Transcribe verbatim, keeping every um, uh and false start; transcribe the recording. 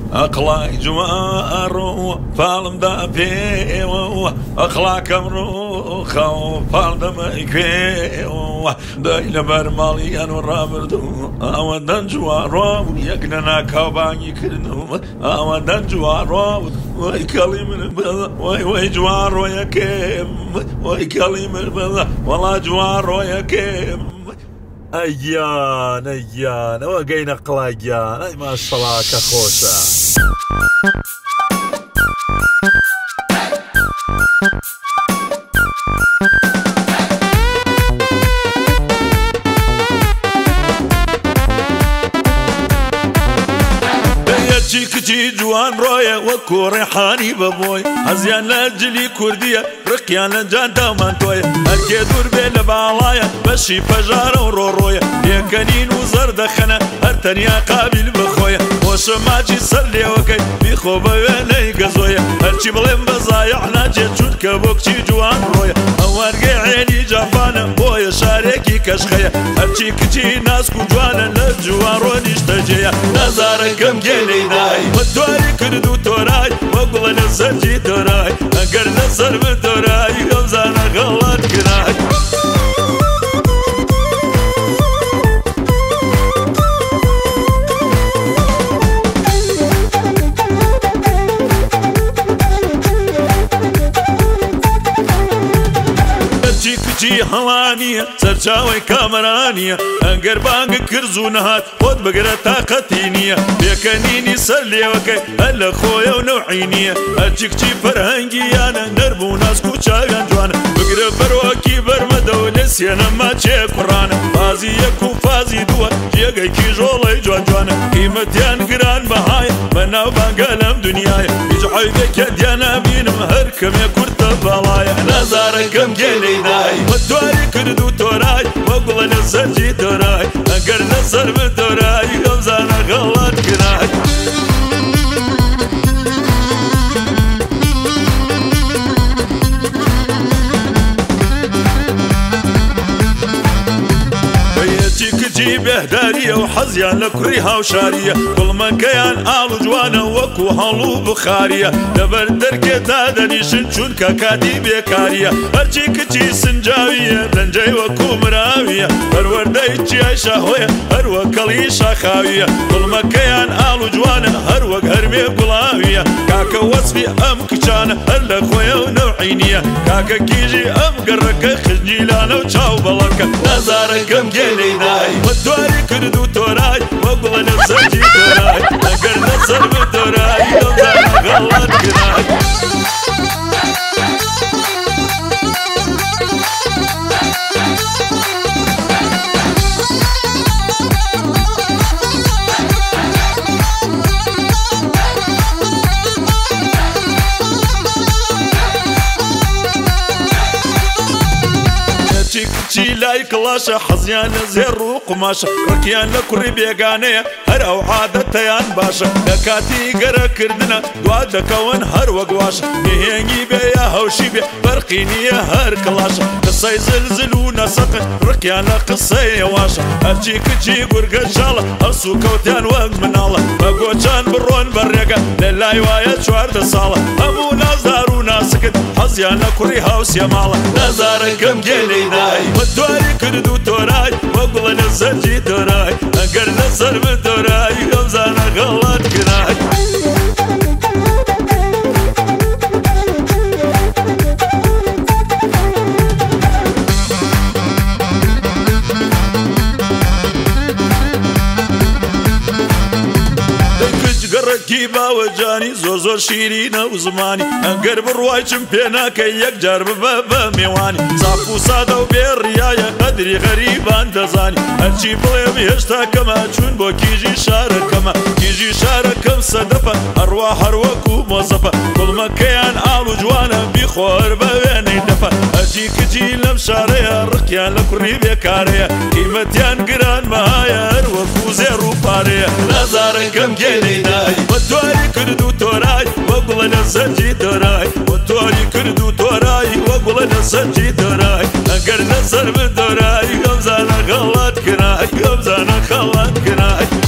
أقلاك جوارو فالم دا بيو أقلاك أمروخو فالدم إكيو دايل برمالي أنو رابردو أودن جوارو يقننا كوباني كردو أودن جوارو وي كلمة بلا وي وي جوارو يا كيم وي كلمة بلا والله جوارو يا كيم أيان أيان وقينا قلاقيان أي ما شاء الله كخوشة كتي جوان رويا وكو ريحاني بابوي هزيان لاجلي كردية رقيان لجانتا مانتويا هركي دور بين بالايا بشي فجارة ورورويا يكنين وزر دخنا هرتنيا قابل بخويا وشماجي سلي وكي بيخو بويني قزويا هرشي بلين بزايعنا جيت شود كبوكتي جوان رويا اوارقي عيني جافانا بويا شاريكي كشخيا هرشي كتي ناسكو جوانا لجوان روني اشتجيا نزاركم جينينا متواري كردو توراي وقل نسجي توراي اقر نصر بتوراي غمزانا غلط كراي كتي هوانية سرچاوي كامرانية انقر بانق كرزو نهات خود بقرة طاقتينية بيكنيني سلي وكي هلا خويا ونوعينية اجي كتي فرهنجيانا نربو ناس كوشاقان جوانا بقرة بروكي برمدو نسيانا ما تشي قرانا فازي يكو فازي دوا جيقاي كي جولي جوان جوانا قيمتيان قران بهاي مناو بانقالم دنياي يجعي بك ديانا بينم هركم يكورت بالايا نزاركم جينيناي متواري كردو توراي وقل نسجي توراي اقر نصر بتوراي غمزانا غلط كراي كتي بهدارية وحزيان لكريها وشارية كل من كيان آل جوانا وكو هالو بخارية دبر دركت هذا نيشن شون كاكادي بيكارية هرشي كتي سنجاوية رنجي وكو مراوية هروردي جي شاهوية هرو كلي شاخاوية كل من كيان آل جوانا هرو هرمي قلاوية كاكا وصفي أم كشانا هلا خويا ونوعينية كاكا كيجي أم قرك خجني لانا وشاو بلركة نزاركم جينيناي متواري كردو توراي وقل نسجي توراي اقر نصر بتوراي غمزانا غلط كراي كتي لاي كلاشة حزيان زيرو قماشة ركيان لكري بيقانية هر او عادتيان باشا دكاتي قرا كردنا دواد دكوان هر وقواشة نهيني بيا هوشي بي برقيني هر كلاشة قصي زلزلو نسقن ركيان لقصي واشة هرشي كتي قرق شالة هرسو كوتيان وقت من الله بقوشان برون بريقا للاي وايا شوار دسالة همو ناس دارو ناسكت حزيان لكري هاوس يا مالا نزاركم جينيناي متواري كردو توراي وقل نسجي توراي اقر نصر بتوراي غمزانا غلط كراي كيبا وجاني زور زور شيرينا وزماني انقر برواي شمبينا كي يقجر ببابا ميواني صافو صادا وبيريايا قدري غريبان دزاني هرشي بليم يشتا كما چون بو كيجي شاركما كيجي شاركم صدفة ارواح اروكو موظفة كل مكيان آلو جوانا بيخور بويني دفة هرشي كجي لمشاريا رقيان لكري بيكاريا قيمتيان قران مهايا اروكو زيرو باريا نزاركم جينيناي متواري كردو توراي وقل نسجي توراي متواري كردو توراي وقل نسجي توراي اقر نصر بتوراي غمزانا غلط كراي غمزانا غلط كراي